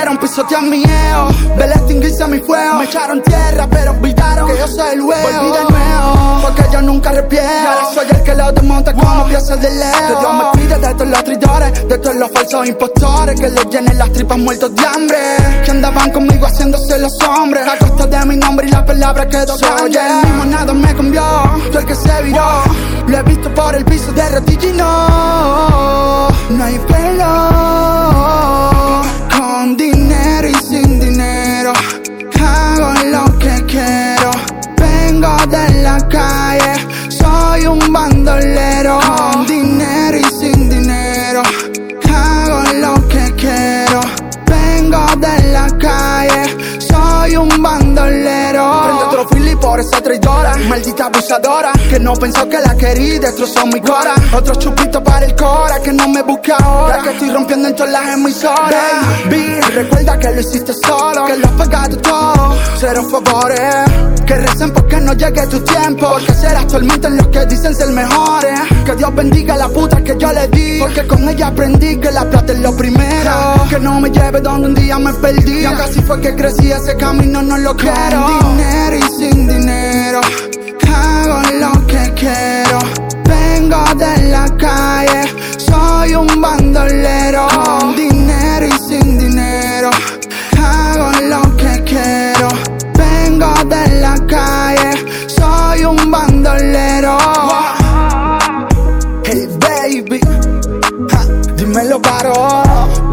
hicieron pisotear mi ego, ver extinguirse mi fuego. Me echaron tierra pero olvidaron que yo soy el huevo. Volví de nuevo, porque yo nunca arrepiento. Y ahora soy el que lo desmonta como piezas de Lego. Que Dios me cuide de todos los traidores, de todos los falsos impostores, que les llenen las tripas muertos de hambre, que andaban conmigo haciéndose los hombres a costa de mi nombre y la palabra quedó grande. El mismo nada me cambió, tú el que se viró. Lo he visto por el piso de rodilla y no hay pelo. Con dinero y sin dinero hago lo que quiero. Vengo de la calle, soy un bandolero. Con dinero y sin dinero hago lo que quiero. Vengo de la calle, soy un bandolero. Prende otro fili por esa traidora, maldita abusadora, que no pensó que la querí, destrozó mi cora. Otro chupito para el cora, que no me busque ahora, que estoy rompiendo en todas las emisoras. Baby, recuerda que lo hiciste solo, que lo has pagado todo, cero favores. Que recen porque no llegue tu tiempo, porque serás tormento en los que dicen ser mejores. Que Dios bendiga a la puta que yo le di, porque con ella aprendí que la plata es lo primero. Que no me lleve donde un día me perdí, y aunque así fue que crecí, ese camino no lo quiero. Con dinero y sin dinero hago lo que quiero. Vengo de la calle, soy un bandolero. Con dinero y sin dinero hago lo que quiero. Vengo de la calle, soy un bandolero. Hey baby, dímelo, paro.